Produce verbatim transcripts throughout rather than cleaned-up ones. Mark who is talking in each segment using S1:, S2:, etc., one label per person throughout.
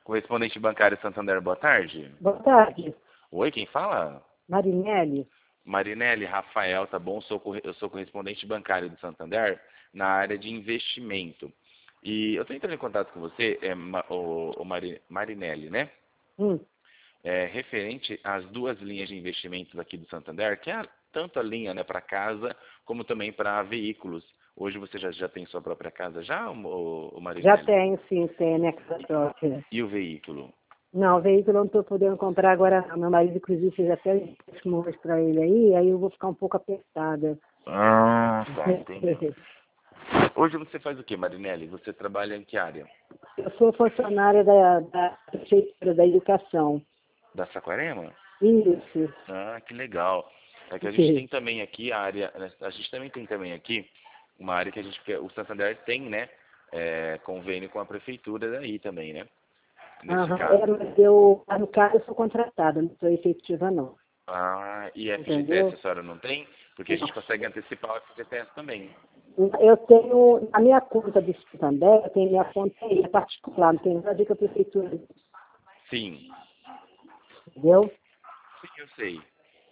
S1: Correspondente bancário Santander, boa tarde.
S2: Boa tarde.
S1: Oi, quem fala?
S2: Marinelli.
S1: Marinelli, Rafael, tá bom? Sou, eu sou correspondente bancário do Santander na área de investimento. E eu estou entrando em contato com você, é, o, o Mari, Marinelli, né?
S2: Hum.
S1: É, referente às duas linhas de investimentos aqui do Santander, que é tanto a linha, né, para casa, como também para veículos. Hoje você já, já tem sua própria casa já, o, o Marinelli?
S2: Já tenho, sim, tenho a minha casa própria.
S1: E o veículo?
S2: Não, o veículo eu não estou podendo comprar agora. Meu marido, inclusive, fez até empréstimos para ele aí, aí eu vou ficar um pouco apertada.
S1: Ah, tá, entendi. Hoje você faz o que, Marinelli? Você trabalha em que área?
S2: Eu sou funcionária da, da Prefeitura da Educação.
S1: Da Saquarema?
S2: Isso.
S1: Ah, que legal. É que a gente tem também aqui a área, a gente também tem também aqui uma área que a gente, o Santander tem, né, é, convênio com a prefeitura daí também, né? Nesse
S2: Aham,
S1: caso.
S2: é, mas eu, no caso, eu sou contratada, não sou efetiva, não.
S1: Ah, e F G T S
S2: Entendeu?
S1: a senhora não tem? Porque a gente consegue antecipar o F G T S também.
S2: Eu tenho, a minha conta do Santander, eu tenho minha conta aí, é particular, não tem nada a ver com a prefeitura,
S1: Sim.
S2: entendeu?
S1: Sim, eu sei.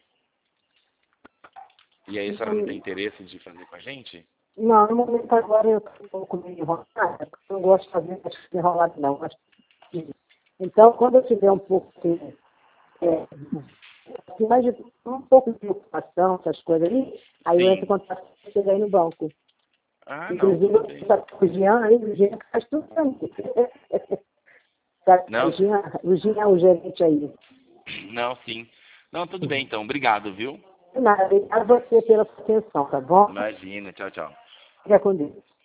S1: E aí a senhora não tem
S2: Então,
S1: interesse de fazer com a gente?
S2: não, no momento agora eu estou um pouco meio enrolada, porque eu não gosto de fazer as coisas enroladas, não. Gosto de- Então, quando eu tiver um pouco assim, é, assim, mais de, um pouco de preocupação, essas coisas ali, aí eu entro em
S1: Sim.
S2: contato com você aí no banco.
S1: Ah, não,
S2: Inclusive,
S1: tudo
S2: eu
S1: bem.
S2: estou com o Jean aí, o Jean que faz tudo pra mim. Sabe, o
S1: Não,
S2: Jean, o Jean é o gerente aí.
S1: não, sim. Não, tudo bem então. Obrigado, viu?
S2: Nada, obrigado a você pela sua atenção, tá bom?
S1: Imagina, tchau, tchau.
S2: Fica com Deus.